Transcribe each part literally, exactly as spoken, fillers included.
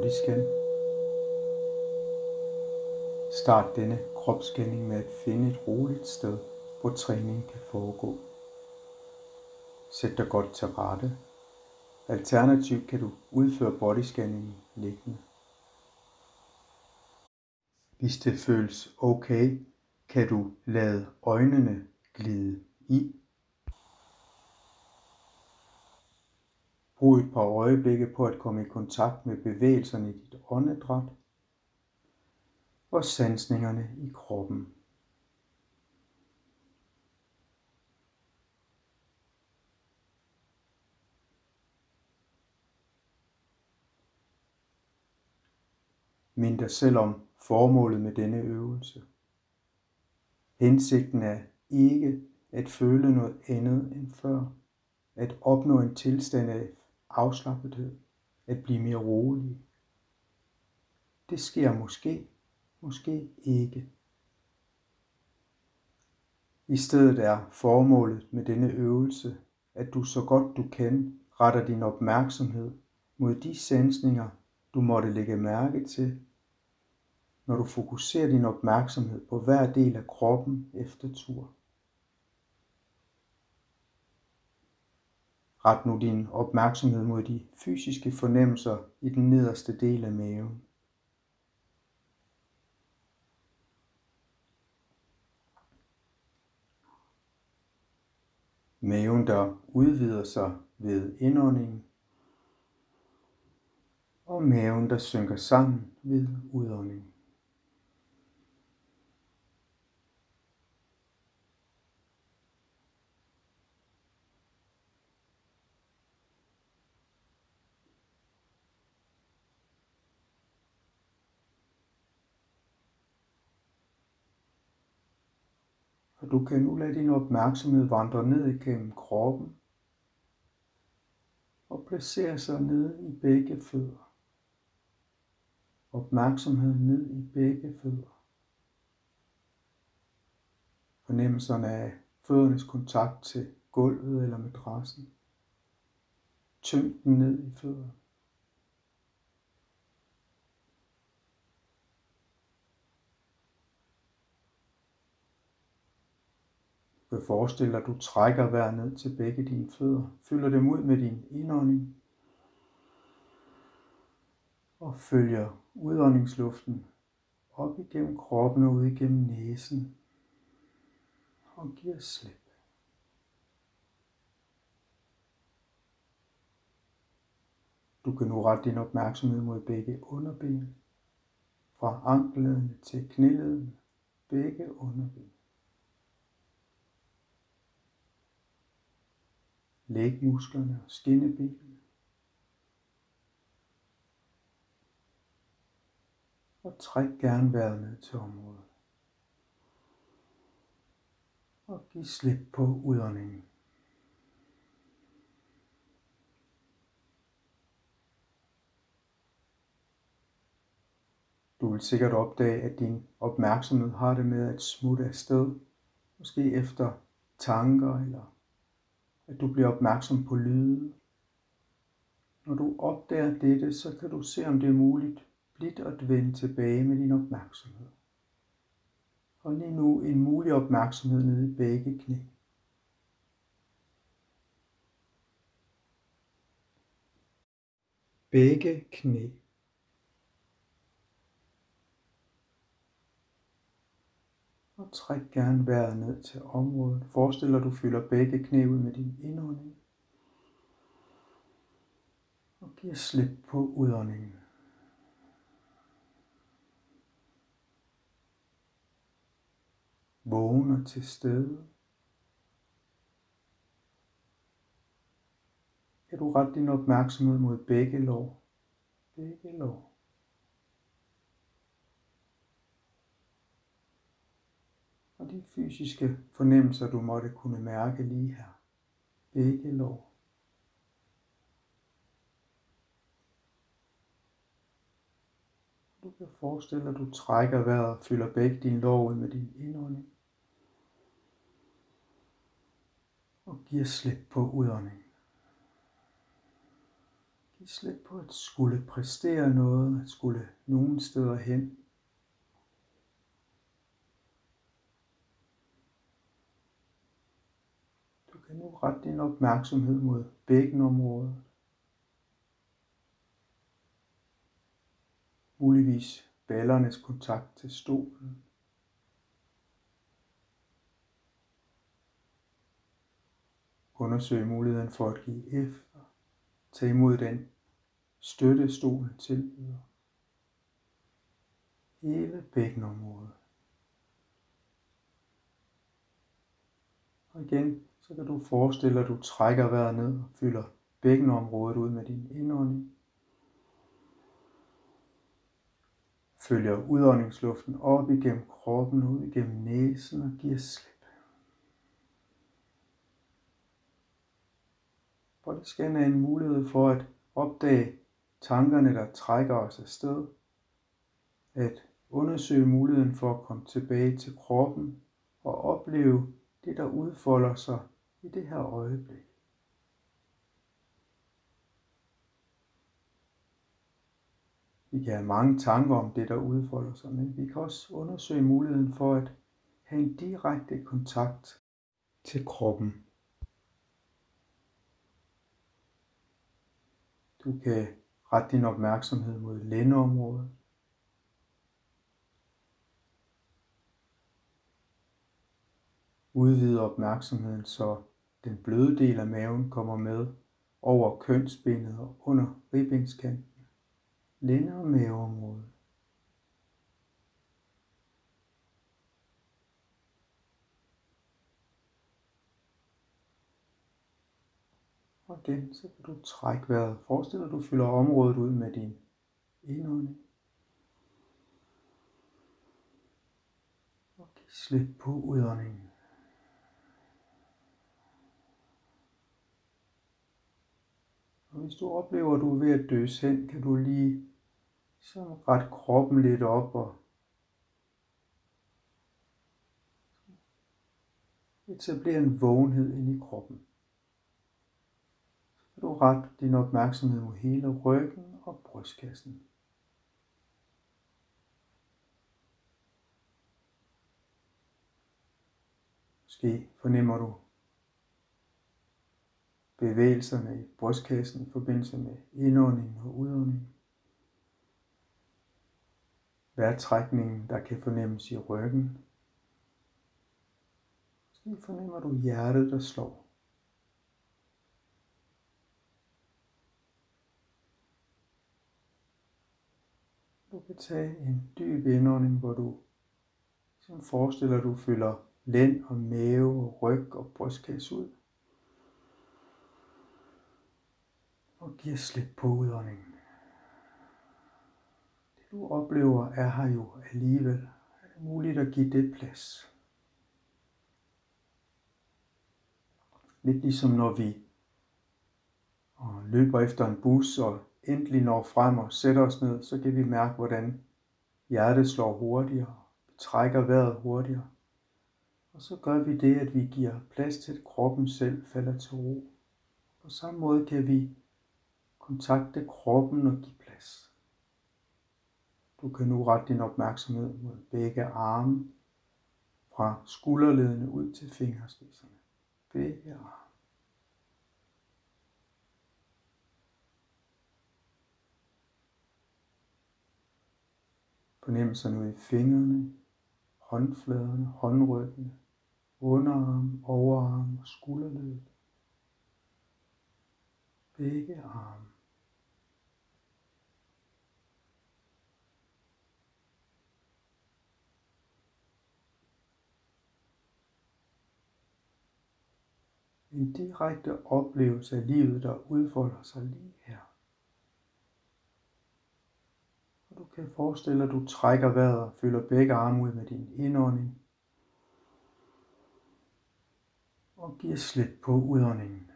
bodyscan. Start denne kropsscanning med at finde et roligt sted, hvor træningen kan foregå. Sæt dig godt til rette. Alternativt kan du udføre bodyscanningen liggende. Hvis det føles okay, kan du lade øjnene glide i. Brug et par øjeblikke på at komme i kontakt med bevægelserne i dit åndedræt og sansningerne i kroppen. Mind dig selv om formålet med denne øvelse. Hensigten er ikke at føle noget andet end før, at opnå en tilstand af afslappethed, at blive mere rolig. Det sker måske, måske ikke. I stedet er formålet med denne øvelse, at du så godt du kan retter din opmærksomhed mod de sansninger, du måtte lægge mærke til, når du fokuserer din opmærksomhed på hver del af kroppen efter tur. Ret nu din opmærksomhed mod de fysiske fornemmelser i den nederste del af maven. Maven, der udvider sig ved indåndingen, og maven, der synker sammen ved udåndingen. Og du kan nu lade din opmærksomhed vandre ned igennem kroppen og placere sig ned i begge fødder. Opmærksomhed ned i begge fødder. Fornemmelserne af føddernes kontakt til gulvet eller madrassen. Tyngden ned i fødderne. Du kan forestille dig, at du trækker vejret ned til begge dine fødder. Fylder dem ud med din indånding. Og følger udåndingsluften op igennem kroppen og ud igennem næsen. Og giver slip. Du kan nu rette din opmærksomhed mod begge underben. Fra ankelledene til knæledene. Begge underben. Lægmusklerne og skinnebenene. Og træk gerne vejret ned til området. Og giv slip på udåndingen. Du vil sikkert opdage, at din opmærksomhed har det med at smutte afsted. Måske efter tanker, eller at du bliver opmærksom på lyde. Når du opdager dette, så kan du se, om det er muligt blidt at vende tilbage med din opmærksomhed. Og lige nu en mulig opmærksomhed nede i begge knæ. Begge knæ. Og træk gerne vejret ned til området. Forestil dig, at du fylder begge knæ ud med din indånding. Og giver slip på udåndingen. Vågen og til stede. Kan du rette din opmærksomhed mod begge lår. Begge lår. Og de fysiske fornemmelser, du måtte kunne mærke lige her. Begge lår. Du kan forestille dig, at du trækker vejret og fylder begge dine lår ud med din indånding. Og giver slip på udåndingen. Giv Giv slip på at skulle præstere noget, at skulle nogen steder hen. Du kan nu rette din opmærksomhed mod bækkenområdet. Muligvis ballernes kontakt til stolen. Undersøg muligheden for at give efter. Tag imod den støtte stolen tilbyder. Hele bækkenområdet. Og igen, så kan du forestille dig, at du trækker vejret ned og fylder bækkenområdet ud med din indånding. Følger udåndingsluften op igennem kroppen, ud igennem næsen og giver slip. Bodyscan er en mulighed for at opdage tankerne, der trækker os afsted. At undersøge muligheden for at komme tilbage til kroppen og opleve det, der udfolder sig i det her øjeblik. Vi kan have mange tanker om det, der udfolder sig, men vi kan også undersøge muligheden for at have en direkte kontakt til kroppen. Du kan rette din opmærksomhed mod lændeområdet. Udvide opmærksomheden, så den bløde del af maven kommer med over kønsbenet og under ribbenskanten. Lænde- og maveområdet. Og igen, så kan du trække vejret. Forestil dig, at du fylder området ud med din indånding. Og giv slip på udåndingen. Og hvis du oplever, at du er ved at døse hen, kan du lige så rette kroppen lidt op og etablere en vågenhed inde i kroppen. Så kan du rette din opmærksomhed mod hele ryggen og brystkassen. Måske fornemmer du bevægelserne i brystkassen i forbindelse med indånding og udånding. Vejrtrækningen, der kan fornemmes i ryggen. Måske fornemmer du hjertet, der slår. Du kan tage en dyb indånding, hvor du sådan forestiller, at du fylder lænd og mave og ryg og brystkasse ud. Og giver slip på udåndingen. Det du oplever er her jo alligevel. Er det muligt at give det plads? Lidt ligesom når vi løber efter en bus og endelig når frem og sætter os ned, så kan vi mærke, hvordan hjertet slår hurtigere. Vi trækker vejret hurtigere. Og så gør vi det, at vi giver plads til, at kroppen selv falder til ro. På samme måde kan vi kontakte kroppen og give plads. Du kan nu rette din opmærksomhed mod begge arme, fra skulderledene ud til fingerspidserne. Begge arme. Fornemmelserne ud i fingrene, håndfladerne, håndryggene, underarm, overarm og skulderled. Begge arme. En direkte oplevelse af livet, der udfolder sig lige her. Og du kan forestille dig, at du trækker vejret og fylder begge arme ud med din indånding. Og giver slip på udåndingen.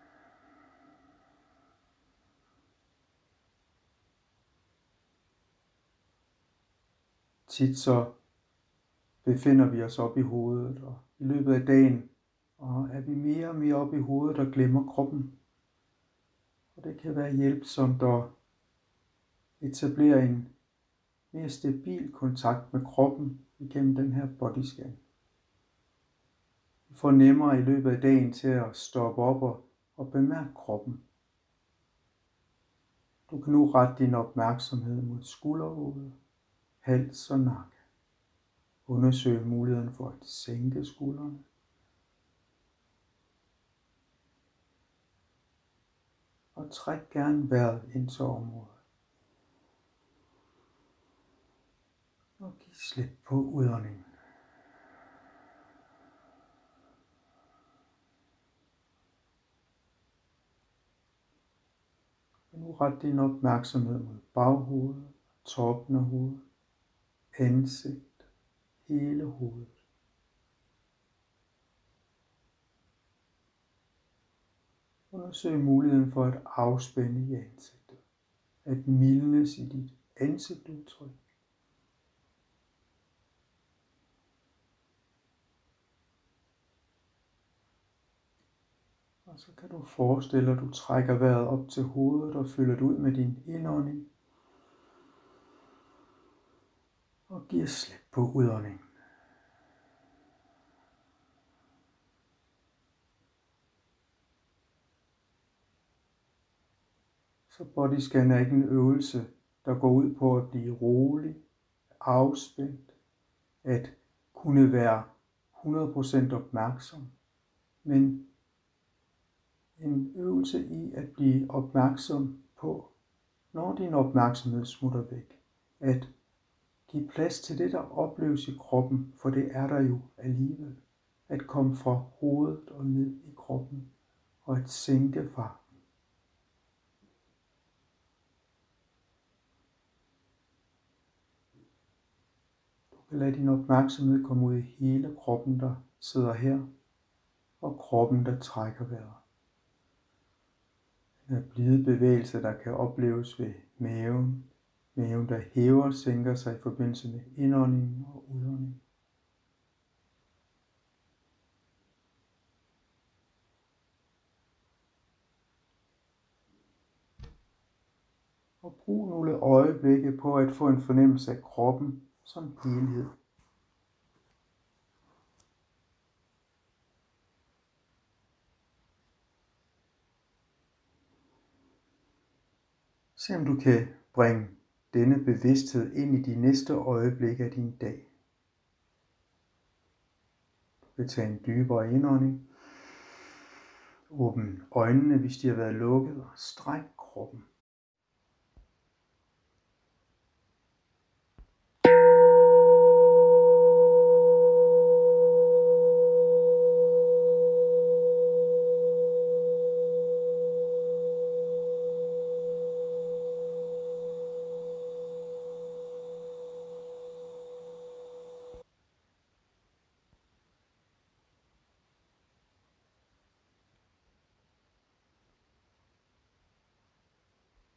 Tit så befinder vi os op i hovedet, og i løbet af dagen og er vi mere og mere op i hovedet og glemmer kroppen. Og det kan være hjælpsomt at etablere en mere stabil kontakt med kroppen igennem den her bodyscan. Du får nemmere i løbet af dagen til at stoppe op og, og bemærke kroppen. Du kan nu rette din opmærksomhed mod skulderhovedet, hals og nakke. Undersøg muligheden for at sænke skuldrene. Og træk gerne vejret ind til området. Og giv slip på udåndingen. Og nu ret din opmærksomhed mod baghovedet, toppen af hovedet, ansigt, hele hovedet. Undersøg muligheden for at afspænde i ansigtet, at mildnes i dit ansigtsudtryk. Og så kan du forestille dig, at du trækker vejret op til hovedet og fylder det ud med din indånding. Og giver slip på udåndingen. Så bodyscan er ikke en øvelse, der går ud på at blive rolig, afspændt, at kunne være hundrede procent opmærksom, men en øvelse i at blive opmærksom på, når din opmærksomhed smutter væk, at give plads til det, der opleves i kroppen, for det er der jo alligevel. At komme fra hovedet og ned i kroppen, og at sænke farten. Du kan lade din opmærksomhed komme ud i hele kroppen, der sidder her, og kroppen, der trækker vejret. Den er blide bevægelse, der kan opleves ved maven, maven der hæver og sænker sig i forbindelse med indånding og udånding. Og brug nogle øjeblikke på at få en fornemmelse af kroppen som helhed. Se om du kan bringe denne bevidsthed ind i de næste øjeblikke af din dag. Du kan tage en dybere indånding. Åbn øjnene, hvis de har været lukket, og stræk kroppen.